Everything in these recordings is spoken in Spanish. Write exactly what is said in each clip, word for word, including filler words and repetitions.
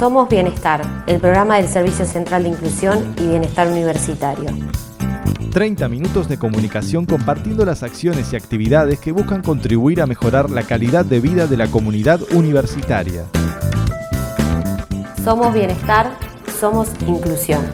Somos Bienestar, el programa del Servicio Central de Inclusión y Bienestar Universitario. treinta minutos de comunicación compartiendo las acciones y actividades que buscan contribuir a mejorar la calidad de vida de la comunidad universitaria. Somos Bienestar, somos Inclusión.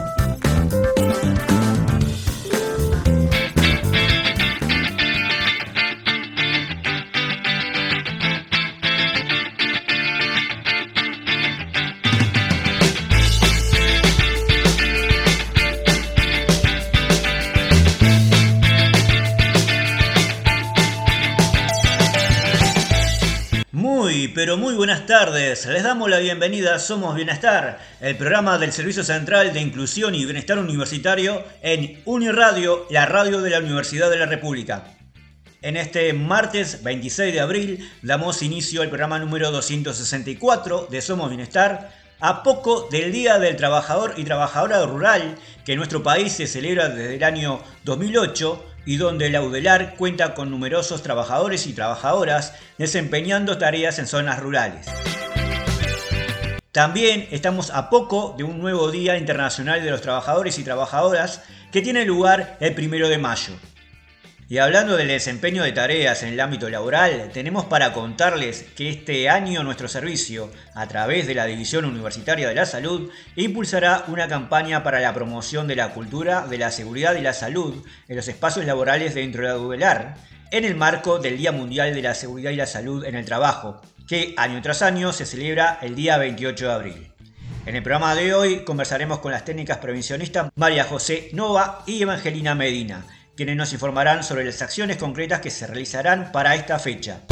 Pero muy buenas tardes, les damos la bienvenida a Somos Bienestar, el programa del Servicio Central de Inclusión y Bienestar Universitario en Uniradio, la radio de la Universidad de la República. En este martes veintiséis de abril damos inicio al programa número doscientos sesenta y cuatro de Somos Bienestar, a poco del Día del Trabajador y Trabajadora Rural, que en nuestro país se celebra desde el año dos mil ocho, y donde la UDELAR cuenta con numerosos trabajadores y trabajadoras desempeñando tareas en zonas rurales. También estamos a poco de un nuevo Día Internacional de los Trabajadores y Trabajadoras que tiene lugar el primero de mayo. Y hablando del desempeño de tareas en el ámbito laboral, tenemos para contarles que este año nuestro servicio, a través de la División Universitaria de la Salud, impulsará una campaña para la promoción de la cultura de la seguridad y la salud en los espacios laborales dentro de la UDELAR, en el marco del Día Mundial de la Seguridad y la Salud en el Trabajo, que año tras año se celebra el día veintiocho de abril. En el programa de hoy conversaremos con las técnicas prevencionistas María José Nova y Evangelina Medina, quienes nos informarán sobre las acciones concretas que se realizarán para esta fecha.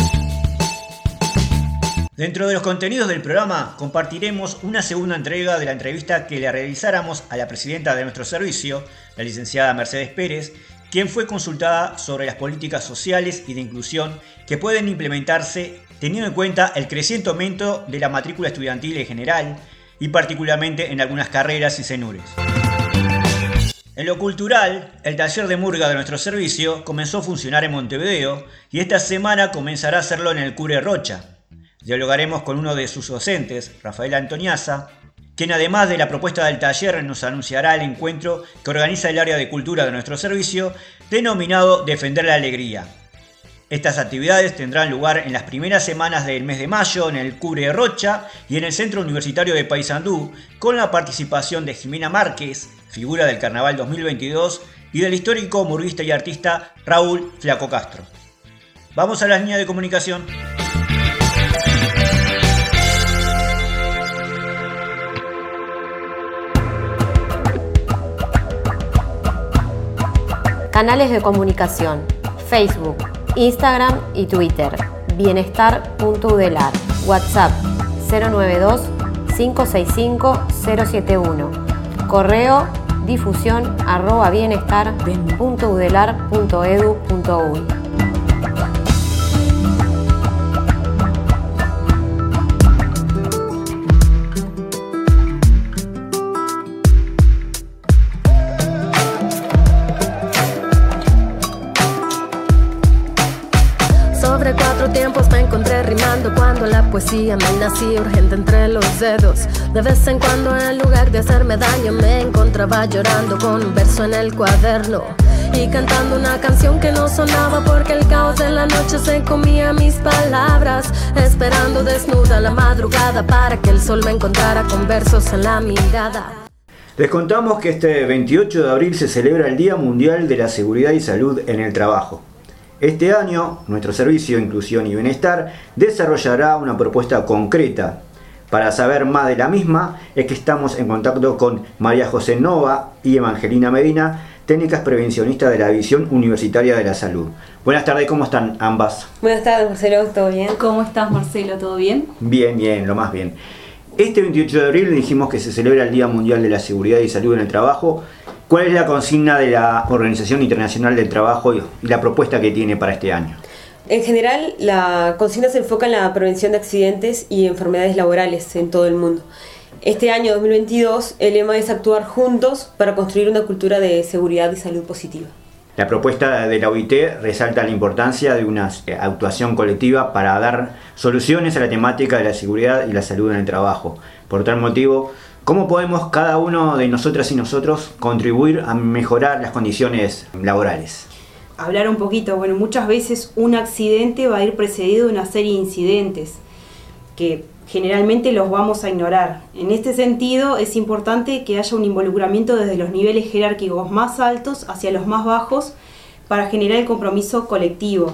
Dentro de los contenidos del programa compartiremos una segunda entrega de la entrevista que le realizáramos a la presidenta de nuestro servicio, la licenciada Mercedes Pérez, quien fue consultada sobre las políticas sociales y de inclusión que pueden implementarse teniendo en cuenta el creciente aumento de la matrícula estudiantil en general y particularmente en algunas carreras y cenures. En lo cultural, el taller de murga de nuestro servicio comenzó a funcionar en Montevideo y esta semana comenzará a hacerlo en el Cure Rocha. Dialogaremos con uno de sus docentes, Rafael Antoniaza, quien además de la propuesta del taller nos anunciará el encuentro que organiza el área de cultura de nuestro servicio, denominado Defender la Alegría. Estas actividades tendrán lugar en las primeras semanas del mes de mayo en el Cure Rocha y en el Centro Universitario de Paysandú, con la participación de Jimena Márquez, figura del Carnaval dos mil veintidós, y del histórico murguista y artista Raúl Flaco Castro. Vamos a las líneas de comunicación. Canales de comunicación: Facebook, Instagram y Twitter. Bienestar punto udelar. WhatsApp cero nueve dos, cinco seis cinco, cero siete uno. Correo difusión arroba bienestar punto udelar punto edu punto uy. Sobre cuatro tiempos me encontré rimando cuando la poesía me nacía urgente entre los dedos. De vez en cuando en lugar de hacerme daño me encontraba llorando con un verso en el cuaderno y cantando una canción que no sonaba porque el caos de la noche se comía mis palabras, esperando desnuda la madrugada para que el sol me encontrara con versos en la mirada. Les contamos que este veintiocho de abril se celebra el Día Mundial de la Seguridad y Salud en el Trabajo. Este año, nuestro servicio Inclusión y Bienestar desarrollará una propuesta concreta. Para saber más de la misma, es que estamos en contacto con María José Nova y Evangelina Medina, técnicas prevencionistas de la División Universitaria de la Salud. Buenas tardes, ¿cómo están ambas? Buenas tardes, Marcelo, ¿todo bien? ¿Cómo estás, Marcelo? ¿Todo bien? Bien, bien, lo más bien. Este veintiocho de abril dijimos que se celebra el Día Mundial de la Seguridad y Salud en el Trabajo. ¿Cuál es la consigna de la Organización Internacional del Trabajo y la propuesta que tiene para este año? En general, la consigna se enfoca en la prevención de accidentes y enfermedades laborales en todo el mundo. Este año dos mil veintidós, el lema es actuar juntos para construir una cultura de seguridad y salud positiva. La propuesta de la O I T resalta la importancia de una actuación colectiva para dar soluciones a la temática de la seguridad y la salud en el trabajo. Por tal motivo, ¿cómo podemos cada uno de nosotras y nosotros contribuir a mejorar las condiciones laborales? Hablar un poquito, bueno, muchas veces un accidente va a ir precedido de una serie de incidentes que generalmente los vamos a ignorar. En este sentido, es importante que haya un involucramiento desde los niveles jerárquicos más altos hacia los más bajos para generar el compromiso colectivo.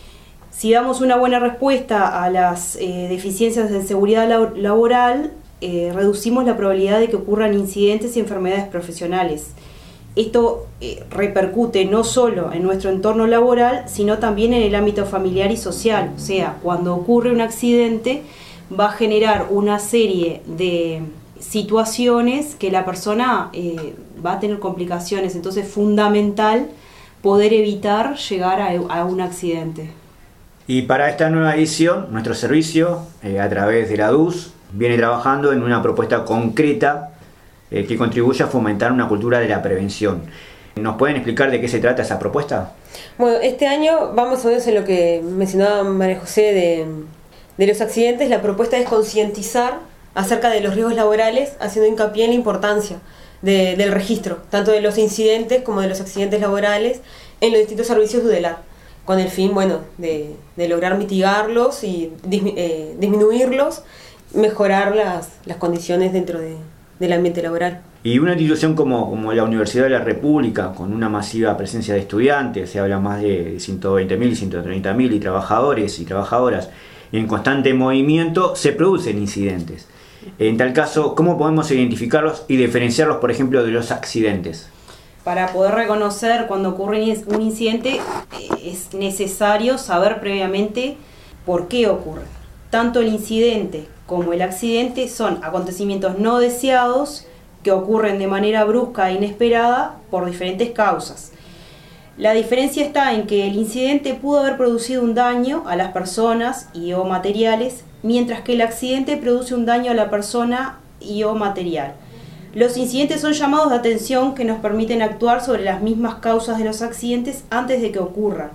Si damos una buena respuesta a las eh, deficiencias en seguridad lab- laboral, eh, reducimos la probabilidad de que ocurran incidentes y enfermedades profesionales. Esto eh, repercute no solo en nuestro entorno laboral, sino también en el ámbito familiar y social. O sea, cuando ocurre un accidente, va a generar una serie de situaciones que la persona eh, va a tener complicaciones. Entonces es fundamental poder evitar llegar a, a un accidente. Y para esta nueva edición, nuestro servicio, eh, a través de la D U S, viene trabajando en una propuesta concreta eh, que contribuye a fomentar una cultura de la prevención. ¿Nos pueden explicar de qué se trata esa propuesta? Bueno, este año vamos a ver en lo que mencionaba María José de... de los accidentes. La propuesta es concientizar acerca de los riesgos laborales, haciendo hincapié en la importancia de, del registro, tanto de los incidentes como de los accidentes laborales, en los distintos servicios de UDELAR, con el fin, bueno, de, de lograr mitigarlos y dismi- eh, disminuirlos, mejorar las, las condiciones dentro de, del ambiente laboral. Y una institución como, como la Universidad de la República, con una masiva presencia de estudiantes, se habla más de ciento veinte mil, ciento treinta mil y trabajadores y trabajadoras, y en constante movimiento, se producen incidentes. En tal caso, ¿cómo podemos identificarlos y diferenciarlos, por ejemplo, de los accidentes? Para poder reconocer cuando ocurre un incidente, es necesario saber previamente por qué ocurre. Tanto el incidente como el accidente son acontecimientos no deseados que ocurren de manera brusca e inesperada por diferentes causas. La diferencia está en que el incidente pudo haber producido un daño a las personas y o materiales, mientras que el accidente produce un daño a la persona y o material. Los incidentes son llamados de atención que nos permiten actuar sobre las mismas causas de los accidentes antes de que ocurran.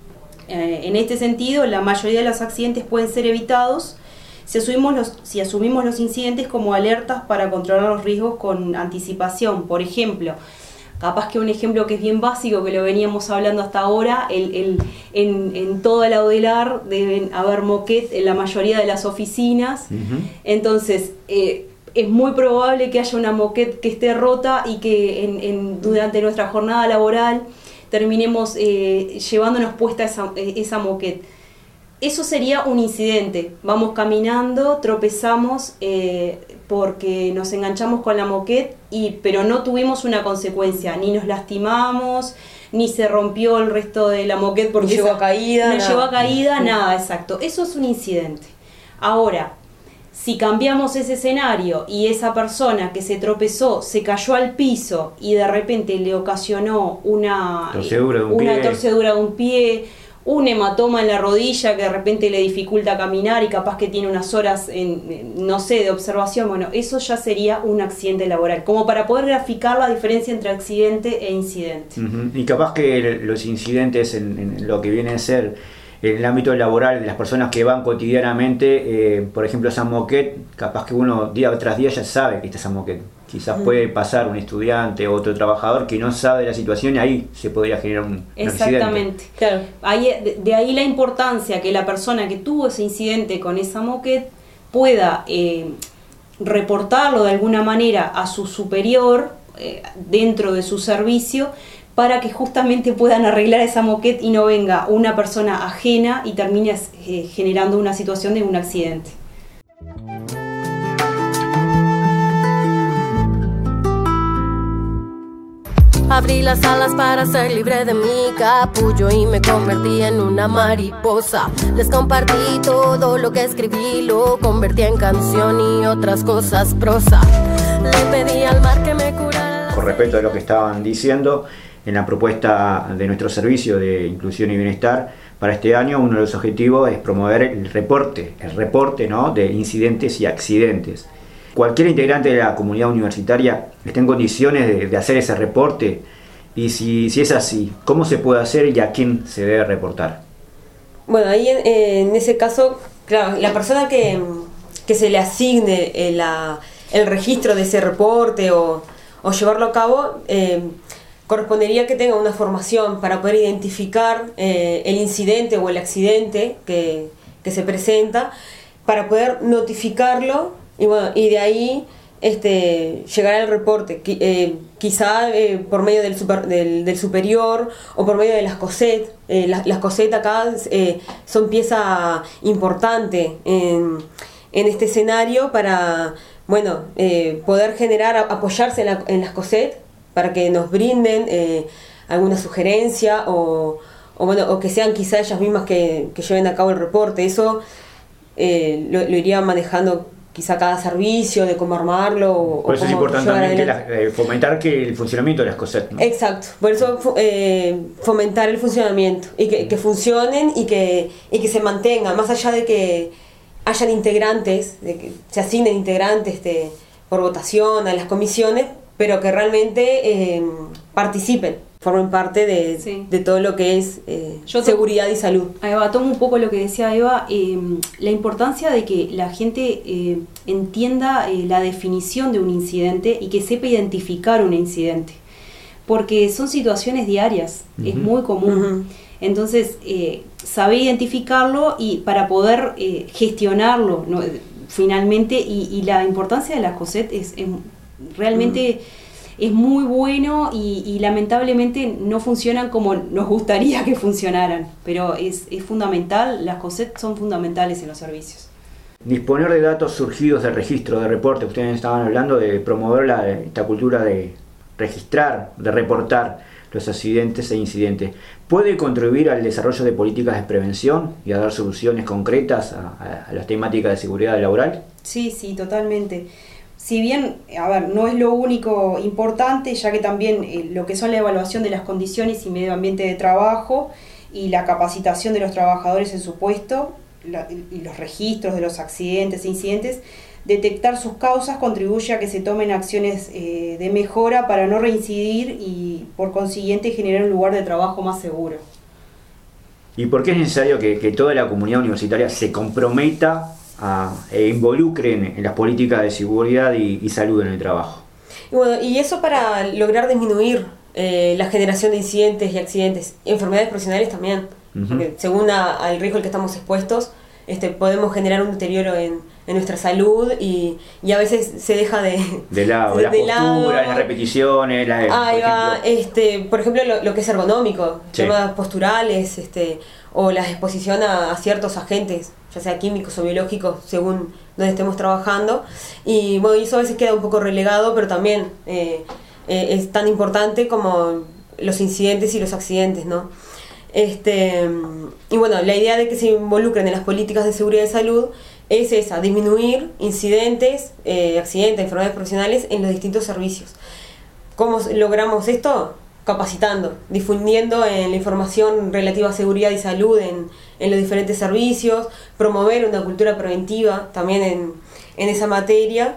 Eh, en este sentido, la mayoría de los accidentes pueden ser evitados si asumimos los, si asumimos los incidentes como alertas para controlar los riesgos con anticipación. Por ejemplo, capaz que un ejemplo que es bien básico, que lo veníamos hablando hasta ahora, el, el, en, en toda la UDELAR deben haber moquet en la mayoría de las oficinas. Uh-huh. Entonces, eh, es muy probable que haya una moquet que esté rota y que en, en, durante nuestra jornada laboral terminemos eh, llevándonos puesta esa, esa moquet. Eso sería un incidente. Vamos caminando, tropezamos eh, porque nos enganchamos con la moquet, y, pero no tuvimos una consecuencia, ni nos lastimamos, ni se rompió el resto de la moquet porque llegó a caída. No llegó a caída, nada, exacto. Eso es un incidente. Ahora, si cambiamos ese escenario y esa persona que se tropezó se cayó al piso y de repente le ocasionó una torcedura de un una pie. torcedura de un pie, un hematoma en la rodilla que de repente le dificulta caminar y capaz que tiene unas horas, en, no sé, de observación, bueno, eso ya sería un accidente laboral, como para poder graficar la diferencia entre accidente e incidente. Uh-huh. Y capaz que los incidentes en, en lo que viene a ser en el ámbito laboral de las personas que van cotidianamente, eh, por ejemplo, esa moquet, capaz que uno día tras día ya sabe que está esa moquet. Quizás puede pasar un estudiante o otro trabajador que no sabe la situación y ahí se podría generar un, un Exactamente. accidente. Claro. Ahí, de, de ahí la importancia que la persona que tuvo ese incidente con esa moquet pueda eh, reportarlo de alguna manera a su superior eh, dentro de su servicio, para que justamente puedan arreglar esa moquet y no venga una persona ajena y termine eh, generando una situación de un accidente. Abrí las alas para ser libre de mi capullo y me convertí en una mariposa. Les compartí todo lo que escribí, lo convertí en canción y otras cosas prosa. Le pedí al mar que me curara. Con respecto a lo que estaban diciendo, en la propuesta de nuestro servicio de inclusión y bienestar para este año, uno de los objetivos es promover el reporte, el reporte, ¿no?, de incidentes y accidentes. Cualquier integrante de la comunidad universitaria esté en condiciones de, de hacer ese reporte Y si, si es así, ¿cómo se puede hacer y a quién se debe reportar? Bueno, ahí en, en ese caso, claro, la persona que, que se le asigne el, la, el registro de ese reporte o, o llevarlo a cabo, eh, correspondería que tenga una formación para poder identificar eh, el incidente o el accidente que, que se presenta, para poder notificarlo y, bueno, y de ahí este, llegar al reporte, eh, quizá eh, por medio del, super, del, del superior o por medio de las COSET. Eh, las, las COSET acá eh, son pieza importante en, en este escenario para bueno, eh, poder generar, apoyarse en, la, en las COSET para que nos brinden eh, alguna sugerencia o, o, bueno, o que sean quizá ellas mismas que, que lleven a cabo el reporte. Eso eh, lo, lo iría manejando quizá cada servicio, de cómo armarlo. O, por eso o es cómo importante también que la, eh, fomentar que el funcionamiento de las COSET, ¿no? Exacto, por eso eh, fomentar el funcionamiento y que, que funcionen y que, y que se mantengan, más allá de que hayan integrantes, de que se asignen integrantes de, por votación a las comisiones, pero que realmente eh, participen, formen parte de, sí. de todo lo que es eh, Yo seguridad y salud. Eva, tomo un poco lo que decía Eva, eh, la importancia de que la gente eh, entienda eh, la definición de un incidente y que sepa identificar un incidente, porque son situaciones diarias, uh-huh. es muy común. Uh-huh. Entonces, eh, saber identificarlo y para poder eh, gestionarlo, ¿no? finalmente, y, y la importancia de las COSET es, es realmente mm. es muy bueno y, y lamentablemente no funcionan como nos gustaría que funcionaran, pero es, es fundamental, las COSET son fundamentales en los servicios. Disponer de datos surgidos de registro, de reporte, ustedes estaban hablando de promover la, esta cultura de registrar, de reportar los accidentes e incidentes. ¿Puede contribuir al desarrollo de políticas de prevención y a dar soluciones concretas a, a, a las temáticas de seguridad laboral? Sí, sí, totalmente. Si bien, a ver, no es lo único importante, ya que también eh, lo que son la evaluación de las condiciones y medio ambiente de trabajo y la capacitación de los trabajadores en su puesto, la, y los registros de los accidentes e incidentes, detectar sus causas contribuye a que se tomen acciones eh, de mejora para no reincidir y por consiguiente generar un lugar de trabajo más seguro. ¿Y por qué es necesario que, que toda la comunidad universitaria se comprometa a, e involucre en, en las políticas de seguridad y, y salud en el trabajo? Y, bueno, y eso para lograr disminuir eh, la generación de incidentes y accidentes, enfermedades profesionales también, uh-huh. porque según a, al riesgo al que estamos expuestos, este, podemos generar un deterioro en, en nuestra salud y, y a veces se deja de... De lado, de, las de posturas, lado. Las repeticiones, la, Ahí por va, ejemplo. Este, por ejemplo, lo, lo que es ergonómico, sí. temas posturales, este, o la exposición a, a ciertos agentes, ya sea químicos o biológicos, según donde estemos trabajando. Y bueno, eso a veces queda un poco relegado, pero también eh, eh, es tan importante como los incidentes y los accidentes, ¿no? Este, y bueno, la idea de que se involucren en las políticas de seguridad y salud es esa, disminuir incidentes, eh, accidentes, enfermedades profesionales en los distintos servicios. ¿Cómo logramos esto? Capacitando, difundiendo en la información relativa a seguridad y salud en, en los diferentes servicios, promover una cultura preventiva también en, en esa materia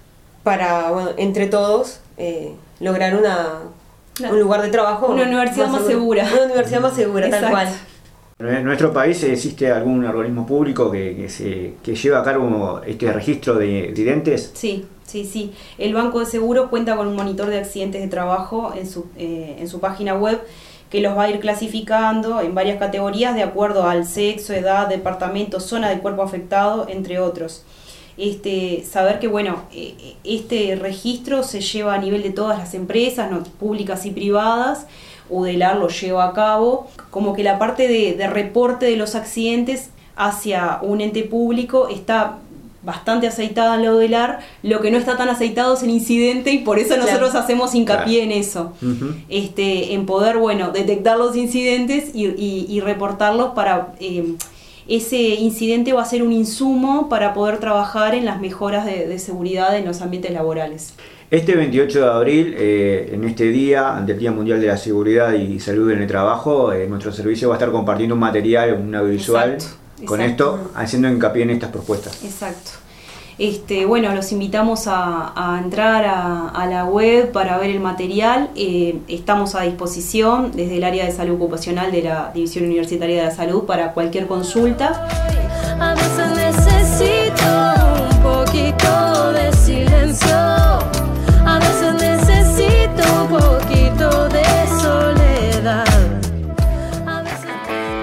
para, bueno, entre todos, eh, lograr una... un lugar de trabajo, una universidad más, más segura. segura. Una universidad más segura, tal cual. En nuestro país existe algún organismo público que, que, se, que lleva a cabo este registro de accidentes. Sí, sí, sí. El Banco de Seguros cuenta con un monitor de accidentes de trabajo en su, eh, en su página web que los va a ir clasificando en varias categorías de acuerdo al sexo, edad, departamento, zona del cuerpo afectado, entre otros. Este, saber que bueno, eh, este registro se lleva a nivel de todas las empresas, ¿no? Públicas y privadas. UDELAR lo lleva a cabo, como que la parte de, de reporte de los accidentes hacia un ente público está bastante aceitada en la UDELAR, lo que no está tan aceitado es el incidente y por eso nosotros claro. hacemos hincapié claro. en eso, uh-huh. este, en poder bueno detectar los incidentes y, y, y reportarlos para... Eh, ese incidente va a ser un insumo para poder trabajar en las mejoras de, de seguridad en los ambientes laborales. Este veintiocho de abril, eh, en este día, ante el Día Mundial de la Seguridad y Salud en el Trabajo, eh, nuestro servicio va a estar compartiendo un material, un audiovisual, exacto, con exacto. esto, haciendo hincapié en estas propuestas. Exacto. Este, bueno, los invitamos a, a entrar a, a la web para ver el material. Eh, estamos a disposición desde el área de salud ocupacional de la División Universitaria de la Salud para cualquier consulta. A veces necesito un poquito de silencio, a veces necesito un poquito de soledad, a veces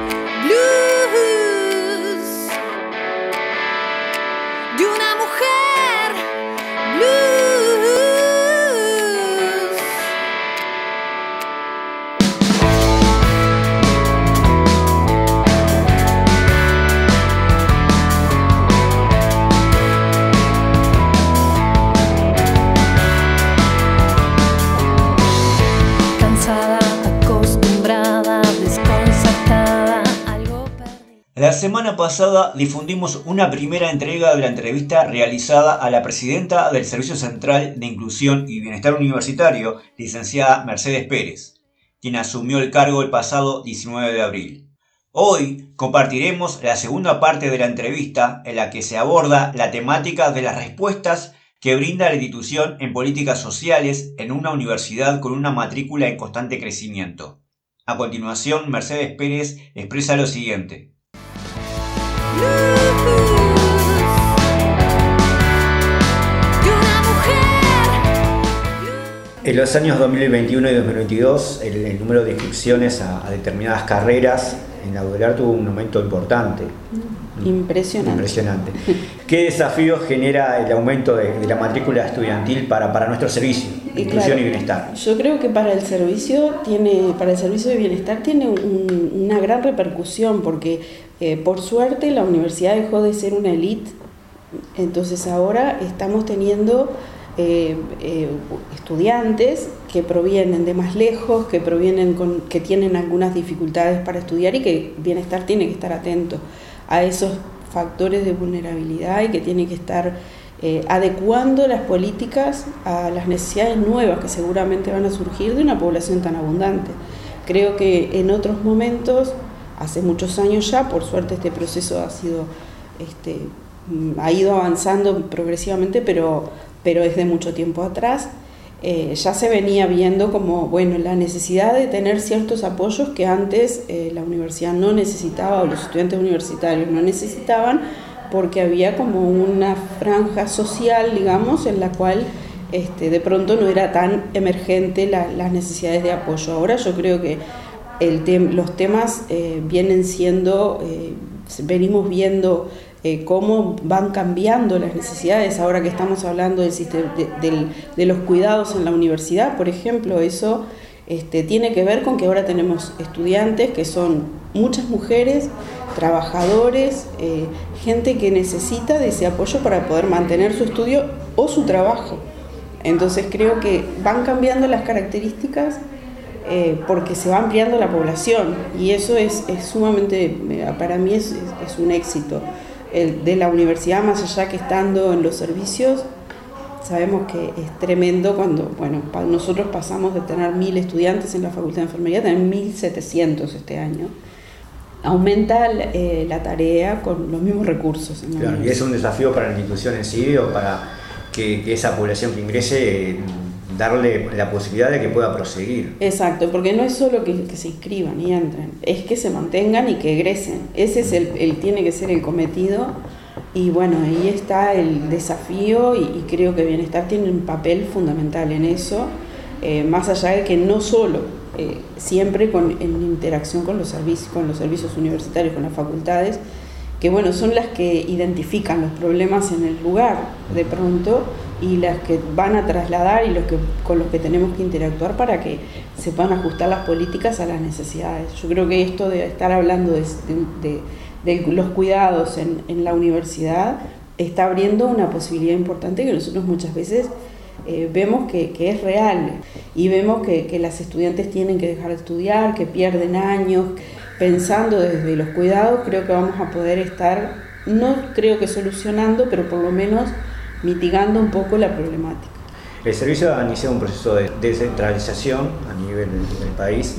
blues de una mujer, blues. La semana pasada difundimos una primera entrega de la entrevista realizada a la presidenta del Servicio Central de Inclusión y Bienestar Universitario, licenciada Mercedes Pérez, quien asumió el cargo el pasado diecinueve de abril. Hoy compartiremos la segunda parte de la entrevista en la que se aborda la temática de las respuestas que brinda la institución en políticas sociales en una universidad con una matrícula en constante crecimiento. A continuación, Mercedes Pérez expresa lo siguiente. En los años dos mil veintiuno y dos mil veintidós, el, el número de inscripciones a, a determinadas carreras en la UDELAR tuvo un aumento importante. Impresionante. Impresionante. ¿Qué desafíos genera el aumento de, de la matrícula estudiantil para, para nuestro servicio de inclusión claro, y bienestar? Yo creo que para el servicio tiene, para el servicio de bienestar tiene un, una gran repercusión porque eh, por suerte la universidad dejó de ser una elite, entonces ahora estamos teniendo eh, eh, estudiantes que provienen de más lejos, que provienen con, que tienen algunas dificultades para estudiar y que bienestar tiene que estar atento a esos factores de vulnerabilidad y que tiene que estar eh, adecuando las políticas a las necesidades nuevas que seguramente van a surgir de una población tan abundante. Creo que en otros momentos, hace muchos años ya, por suerte este proceso ha sido, este, ha ido avanzando progresivamente, pero, pero es de mucho tiempo atrás. Eh, ya se venía viendo como, bueno, la necesidad de tener ciertos apoyos que antes eh, la universidad no necesitaba o los estudiantes universitarios no necesitaban porque había como una franja social, digamos, en la cual este, de pronto no era tan emergente la, las necesidades de apoyo. Ahora yo creo que el tem- los temas eh, vienen siendo, eh, venimos viendo Eh, cómo van cambiando las necesidades ahora que estamos hablando del sistema, de, de, de los cuidados en la universidad, por ejemplo. Eso este, tiene que ver con que ahora tenemos estudiantes que son muchas mujeres, trabajadores, eh, gente que necesita de ese apoyo para poder mantener su estudio o su trabajo. Entonces creo que van cambiando las características eh, porque se va ampliando la población y eso es, es sumamente, para mí es, es, es un éxito. El de la universidad, más allá que estando en los servicios, sabemos que es tremendo cuando, bueno, pa- nosotros pasamos de tener mil estudiantes en la Facultad de Enfermería a tener mil setecientos este año. Aumenta eh, la tarea con los mismos recursos. En claro, y es un desafío para la institución en sí o para que, que esa población que ingrese, eh, darle la posibilidad de que pueda proseguir. Exacto, porque no es solo que, que se inscriban y entren, es que se mantengan y que egresen. Ese es el, el tiene que ser el cometido y bueno, ahí está el desafío y, y creo que Bienestar tiene un papel fundamental en eso, eh, más allá de que no solo, eh, siempre con, en interacción con los servicios, con los servicios universitarios, con las facultades, que bueno, son las que identifican los problemas en el lugar de pronto y las que van a trasladar y los que, con los que tenemos que interactuar para que se puedan ajustar las políticas a las necesidades. Yo creo que esto de estar hablando de, de, de, de los cuidados en, en la universidad está abriendo una posibilidad importante que nosotros muchas veces eh, vemos que, que es real y vemos que, que las estudiantes tienen que dejar de estudiar, que pierden años. Pensando desde los cuidados, creo que vamos a poder estar, no creo que solucionando, pero por lo menos mitigando un poco la problemática. El servicio ha iniciado un proceso de descentralización a nivel del, del país.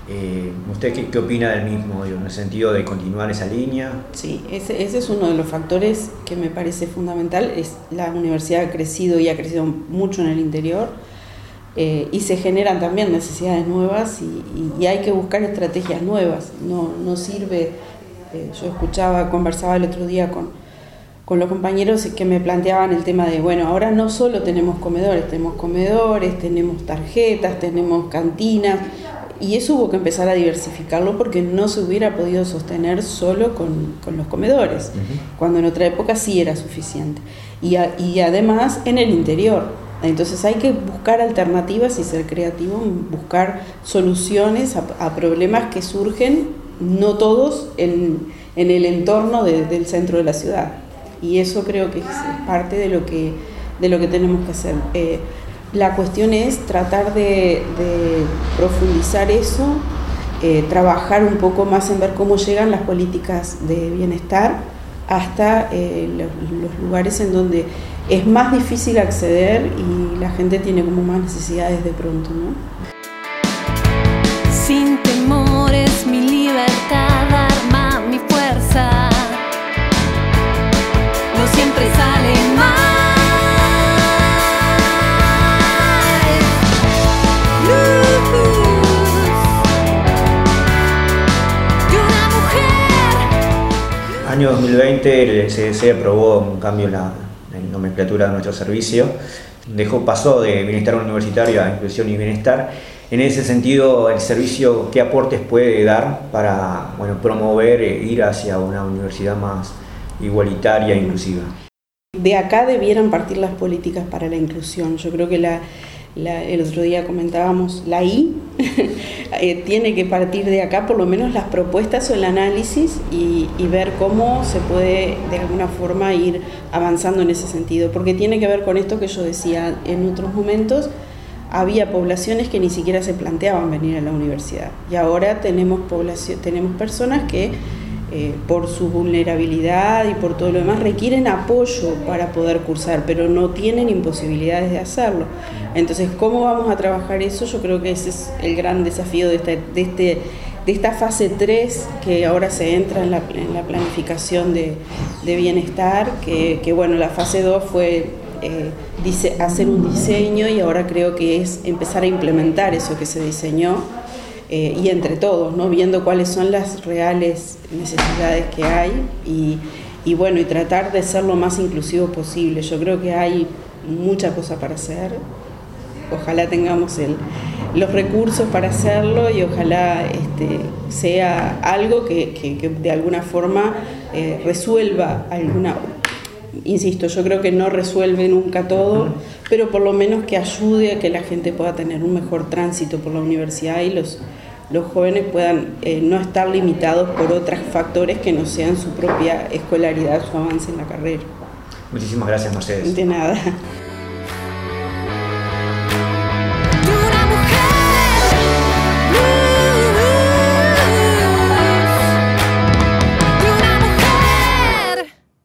Eh, ¿Usted qué, qué opina del mismo, digo, en el sentido de continuar esa línea? Sí, ese, ese es uno de los factores que me parece fundamental. Es, la universidad ha crecido y ha crecido mucho en el interior, eh, y se generan también necesidades nuevas y, y, y hay que buscar estrategias nuevas. No, no sirve, eh, yo escuchaba, conversaba el otro día con, con los compañeros que me planteaban el tema de, bueno, ahora no solo tenemos comedores, tenemos comedores, tenemos tarjetas, tenemos cantinas. Y eso hubo que empezar a diversificarlo porque no se hubiera podido sostener solo con, con los comedores, uh-huh. cuando en otra época sí era suficiente. Y, a, y además en el interior. Entonces hay que buscar alternativas y ser creativo, buscar soluciones a, a problemas que surgen, no todos, en, en el entorno de, del centro de la ciudad. Y eso creo que es parte de lo que, de lo que tenemos que hacer. Eh, La cuestión es tratar de, de profundizar eso, eh, trabajar un poco más en ver cómo llegan las políticas de bienestar hasta eh, los, los lugares en donde es más difícil acceder y la gente tiene como más necesidades de pronto, ¿no? Sin temores, mi libertad arma mi fuerza. No siempre sale mal. Año dos mil veinte el C D C aprobó un cambio en la, en la nomenclatura de nuestro servicio, dejó, pasó de bienestar universitario a inclusión y bienestar. En ese sentido, el servicio, ¿qué aportes puede dar para, bueno, promover e ir hacia una universidad más igualitaria e inclusiva? De acá debieran partir las políticas para la inclusión. Yo creo que la, la, el otro día comentábamos, la I eh, tiene que partir de acá, por lo menos las propuestas o el análisis y, y ver cómo se puede de alguna forma ir avanzando en ese sentido, porque tiene que ver con esto que yo decía en otros momentos. Había poblaciones que ni siquiera se planteaban venir a la universidad y ahora tenemos, población, tenemos personas que eh, por su vulnerabilidad y por todo lo demás requieren apoyo para poder cursar, pero no tienen imposibilidades de hacerlo. Entonces, ¿cómo vamos a trabajar eso? Yo creo que ese es el gran desafío de, esta, de, este, de esta fase tres que ahora se entra en la, en la planificación de, de bienestar, que, que bueno, la fase dos fue eh, dice, hacer un diseño y ahora creo que es empezar a implementar eso que se diseñó. Eh, y entre todos, ¿no? Viendo cuáles son las reales necesidades que hay y, y bueno, y tratar de ser lo más inclusivo posible. Yo creo que hay mucha cosa para hacer, ojalá tengamos el, los recursos para hacerlo y ojalá este, sea algo que, que, que de alguna forma eh, resuelva alguna... Insisto, yo creo que no resuelve nunca todo, pero por lo menos que ayude a que la gente pueda tener un mejor tránsito por la universidad y los, los jóvenes puedan eh, no estar limitados por otros factores que no sean su propia escolaridad, su avance en la carrera. Muchísimas gracias, Mercedes. De nada.